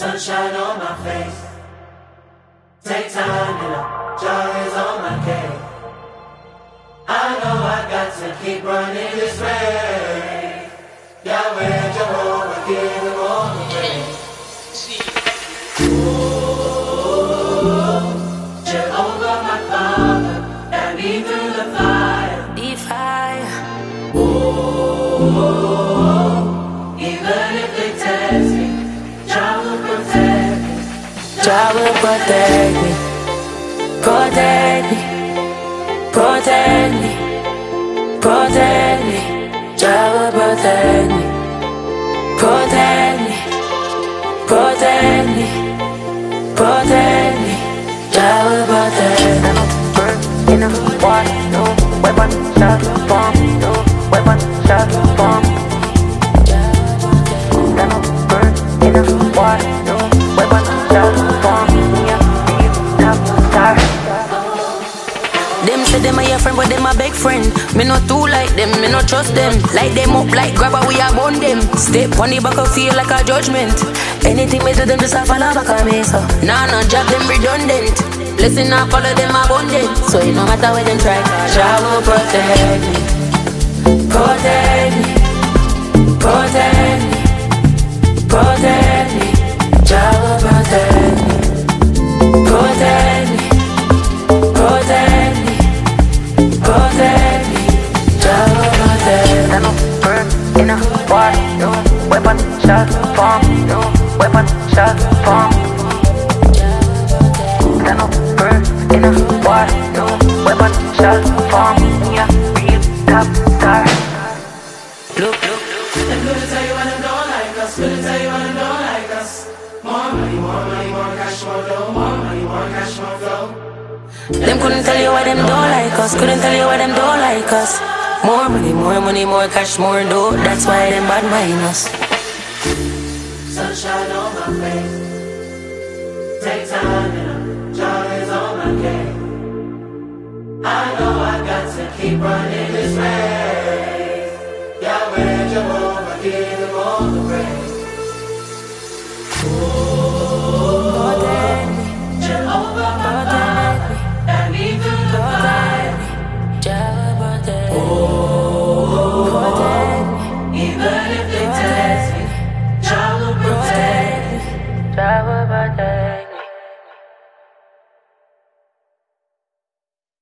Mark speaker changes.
Speaker 1: Sunshine on my face. Take time and joy is on my case. I know I got to keep running this race. Yahweh, Jehovah, give him all the praise. Jehovah, my Father, guide me through the fire.
Speaker 2: The fire.
Speaker 1: Even if they test me, Jah will protect me.
Speaker 2: Jah will protect me. Protect me. Protect me. Protect me. Jah will protect me. Protect me. Protect me. Protect me. Jah will protect me.
Speaker 3: Bird in a water, no weapon shall form, no weapon shall form. Bird in a water, no weapon shall form.
Speaker 2: Them say them a your friend, but them a big friend. Me not too like them, me not trust them. Light them up like grabber, we a bond them. Step on the back of feel like a judgment. Anything me do them just a follow back on me, so nah, job them redundant. Blessing I follow them abundant. So it no matter where them try, Jah will protect me. Protect me. Protect me. Protect me. Jah will protect me. Protect me. Protect me. Protect me. Jah will protect me.
Speaker 3: Bird in a water, no weapon shall form, no weapon shall form. Bird in a water, no weapon shall form. Yeah, real top star.
Speaker 2: Look.
Speaker 1: Them couldn't tell you why them don't like us. Couldn't tell you why them don't like us. More money, more money, more cash, more dough. More money, more cash, more flow.
Speaker 2: Them couldn't tell you why them don't like us. Couldn't tell you why them don't like us. More money, more cash, more dough. That's why them bad mind us.
Speaker 1: Sunshine on my face. Take time and joy is on my case. I know I got to keep running this race.